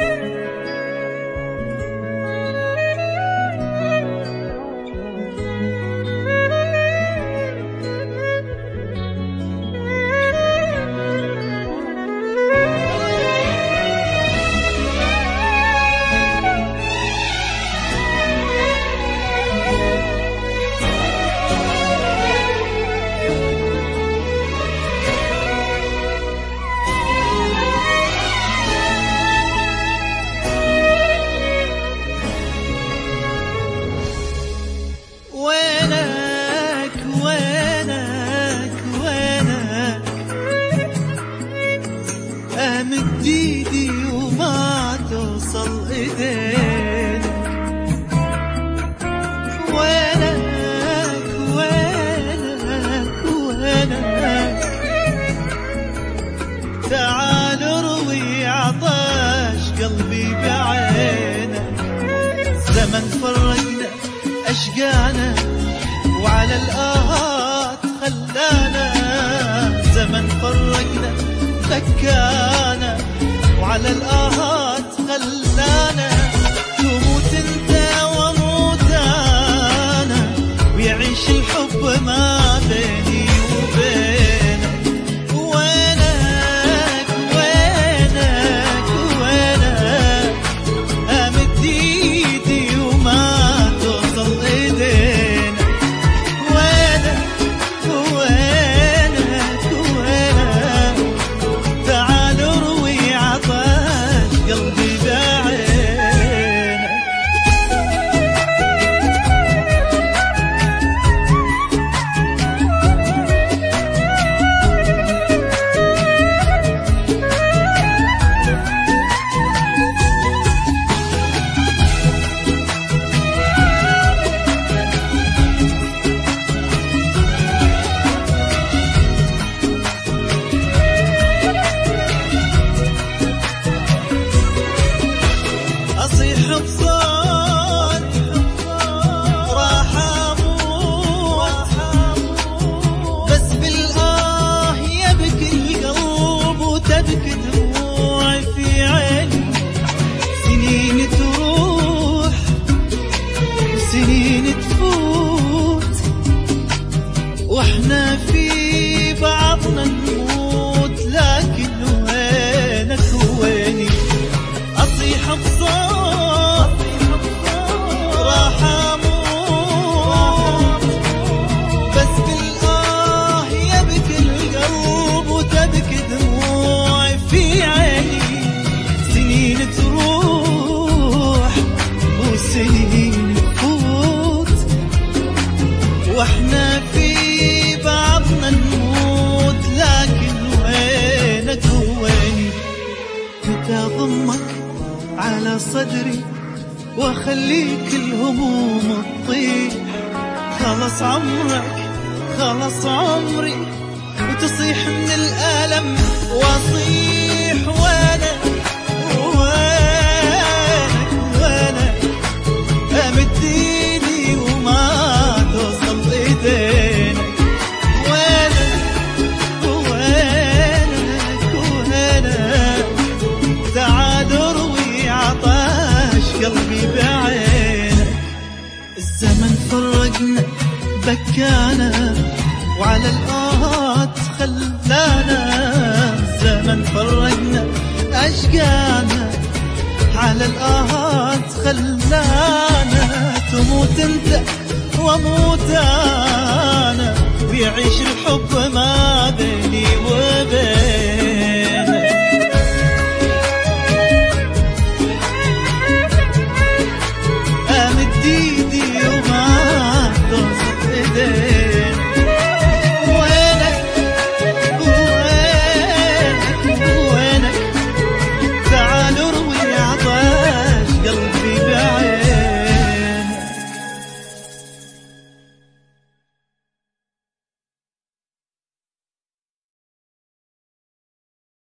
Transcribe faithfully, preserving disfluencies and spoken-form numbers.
مد ايدي وما توصل ايدينا، وينك وينك وينك، تعال اروي عطش قلبي بعينك. زمن فرقنا اشقانا وعلى الآهات خلانا، زمن فرقنا بكانا وعلى الآهات خلانا، تموت انت واموت انا ويعيش الحب ما بيني وبينك. وينك وينك وينك، امد ايدي وما توصل ايدينا. وينك وينك وينك، تعال اروي عطش قلبي بعينك. أصيح بصوت راح أموت، بس بالآه يبكي القلب وتبكي دموعي في عيني. سنين تروح وسنين تفوت واحنا في بعضنا نموت، لكن وينك ويني. أصيح بصوت راح أموت، بس بالآه يبكي القلب وتبكي دموعي في عيني. سنين تروح وسنين تفوت واحنا في بعضنا نموت، لكن وينك ويني. متى ضمك على صدري واخليك الهموم تطيح، خلص عمرك خلص عمري وتصيح من الألم واصيح. وانا وينك وينك، امد ايدي وما توصل ايدينك. وينك وينك وينك، تعال اروي عطش قلبي بعينك. الزمن فرقنا بكانا وعلى الآهات خلانا، الزمن فرقنا أشقانا على الآهات خلانا. تموت انت واموت انا ويعيش الحب ما